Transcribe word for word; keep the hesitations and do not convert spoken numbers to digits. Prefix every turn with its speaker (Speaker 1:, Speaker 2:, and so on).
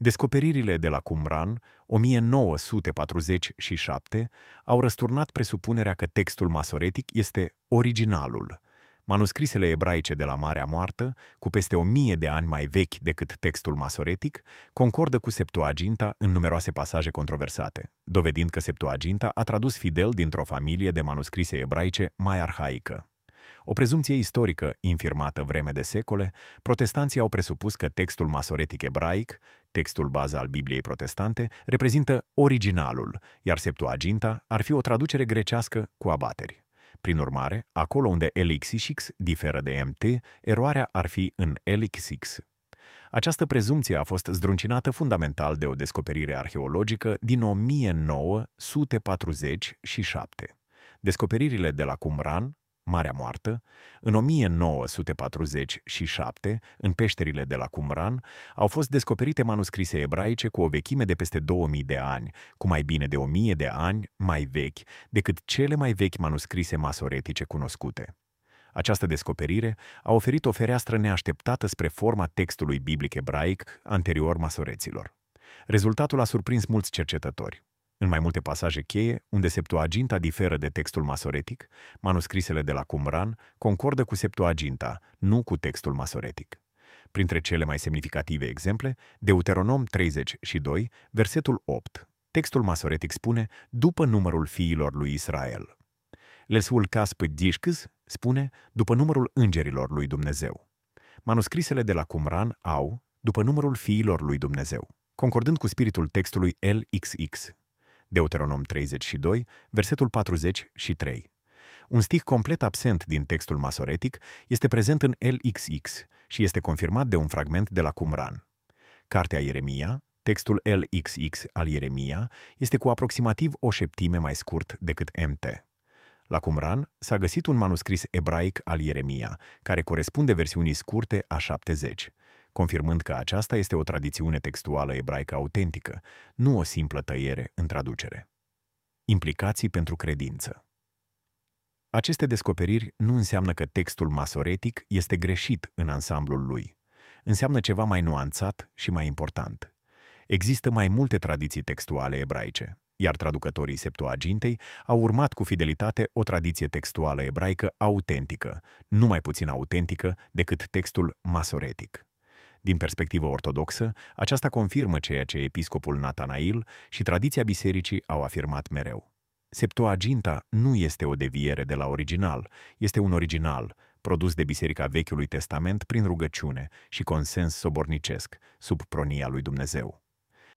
Speaker 1: Descoperirile de la Qumran, o mie nouă sute patruzeci și șapte, au răsturnat presupunerea că textul masoretic este originalul. Manuscrisele ebraice de la Marea Moartă, cu peste o mie de ani mai vechi decât textul masoretic, concordă cu Septuaginta în numeroase pasaje controversate, dovedind că Septuaginta a tradus fidel dintr-o familie de manuscrise ebraice mai arhaică. O prezumție istorică infirmată vreme de secole, protestanții au presupus că textul masoretic ebraic, textul bază al Bibliei protestante, reprezintă originalul, iar Septuaginta ar fi o traducere grecească cu abateri. Prin urmare, acolo unde Elixix diferă de M T, eroarea ar fi în Elixix. Această prezumție a fost zdruncinată fundamental de o descoperire arheologică din o mie nouă sute patruzeci și șapte. Descoperirile de la Qumran, Marea Moartă, în o mie nouă sute patruzeci și șapte, în peșterile de la Qumran, au fost descoperite manuscrise ebraice cu o vechime de peste două mii de ani, cu mai bine de o mie de ani mai vechi decât cele mai vechi manuscrise masoretice cunoscute. Această descoperire a oferit o fereastră neașteptată spre forma textului biblic ebraic anterior masoreților. Rezultatul a surprins mulți cercetători. În mai multe pasaje cheie, unde Septuaginta diferă de textul masoretic, manuscrisele de la Qumran concordă cu Septuaginta, nu cu textul masoretic. Printre cele mai semnificative exemple, Deuteronom treizeci și doi, versetul opt. Textul masoretic spune, după numărul fiilor lui Israel. Lesul Casp Dishkz spune, după numărul îngerilor lui Dumnezeu. Manuscrisele de la Qumran au, după numărul fiilor lui Dumnezeu, concordând cu spiritul textului L X X. Deuteronom treizeci și doi, versetul patruzeci și trei. Un stih complet absent din textul masoretic este prezent în L X X și este confirmat de un fragment de la Qumran. Cartea Ieremia, textul L X X al Ieremia, este cu aproximativ o șeptime mai scurt decât M T. La Qumran s-a găsit un manuscris ebraic al Ieremia, care corespunde versiunii scurte a șaptezeci, confirmând că aceasta este o tradițiune textuală ebraică autentică, nu o simplă tăiere în traducere. Implicații pentru credință. Aceste descoperiri nu înseamnă că textul masoretic este greșit în ansamblul lui. Înseamnă ceva mai nuanțat și mai important. Există mai multe tradiții textuale ebraice, iar traducătorii Septuagintei au urmat cu fidelitate o tradiție textuală ebraică autentică, nu mai puțin autentică decât textul masoretic. Din perspectivă ortodoxă, aceasta confirmă ceea ce episcopul Natanail și tradiția bisericii au afirmat mereu. Septuaginta nu este o deviere de la original, este un original, produs de Biserica Vechiului Testament prin rugăciune și consens sobornicesc, sub pronia lui Dumnezeu.